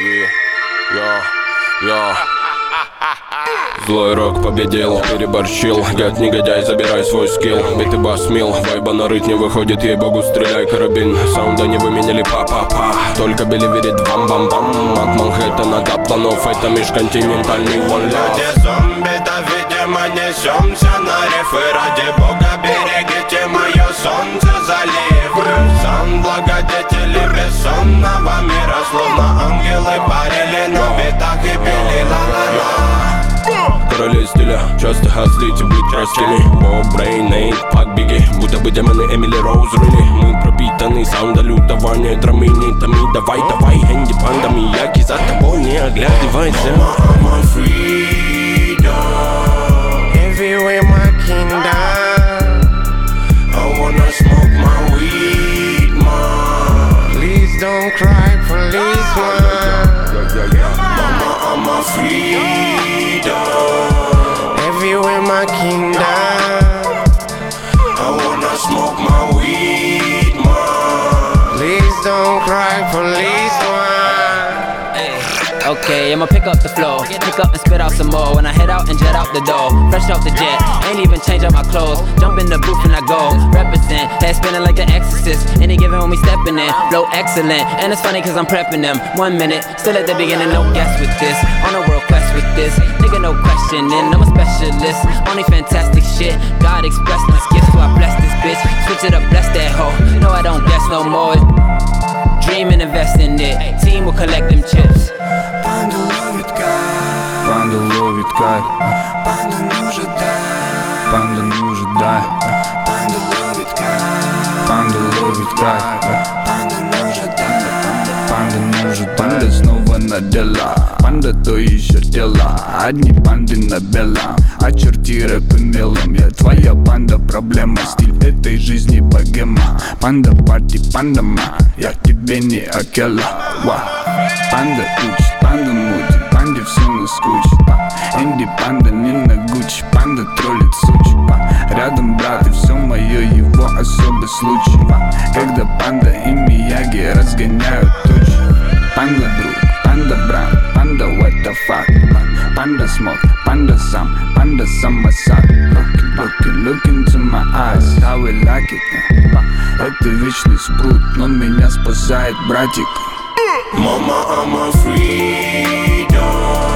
Злой рок победил, переборщил. Дядь негодяй, забирай свой скилл. Битый бас мил, вайба на рыть не выходит. Ей-богу, стреляй карабин. Саунда не выменяли па-па-па. Только Билли верит бам-бам-бам. От Манхэттена до планов, это межконтинентальный one love. Ради зомби-то, видимо, несемся на рифы. Ради бога, берегите мое солнце, заливы. Сан благодетели бессонного мира. Словно ангелы парили на битах и пели ла-ла-ла. Короли стиля, часто хотите быть простыми. Боб, Брейн, Нейт, Пак, Бигги. Будто бы демоны Эмили Роуз рыли. Мы пропитаны саунда лютования. Драмы нитами, давай, давай. Энди, Панда, Мияги, за тобой не оглядывайся. I'm a freedom. Everywhere my kingdom. I wanna smoke my weed, ma. Please don't cry, policeman. Mama, I'm a freedom. Everywhere my kingdom. I wanna smoke my weed, ma. Please don't cry, policeman. Okay, I'ma pick up the flow, pick up and spit out some more. When I head out and jet out the door, fresh off the jet, ain't even change up my clothes. Jump in the booth and I go, represent, head spinning like the exorcist. Any given when we stepping in, flow excellent. And it's funny cause I'm prepping them, 1 minute, still at the beginning, no guess with this. On a world quest with this, nigga no questioning, I'm a specialist. Only fantastic shit, God expressed my gifts, so I bless this bitch. Switch it up, bless that hoe, no I don't guess no more. Dream and invest in it, team will collect them chips. Панда ловит кайф. Панда ловит кайф. Панда нужен дай. Панда нужен дай. Панда ловит кайф. Панда ловит кайф. Панда нужен дай. Панда нужен. Панда снова на дела. Панда то еще дела. Одни панды на белом. Очерти рэп и мелом. Я твоя панда, проблема. Стиль этой жизни богема. Панда парти, панда ма. Я тебе не акела. Панда учит, панда мутит. Панде все наскучит. Энди панда не на Гуччи. Панда троллит сучи. Рядом брат и все мое его особый случай. Когда панда и Мияги разгоняют тучи. Панда друг, панда брат, панда what the fuck. Панда смог, панда сам, панда самосад. Look into my eyes, how we like it. Это вечный спрут, но меня спасает братик. Mama, I'm a freedom.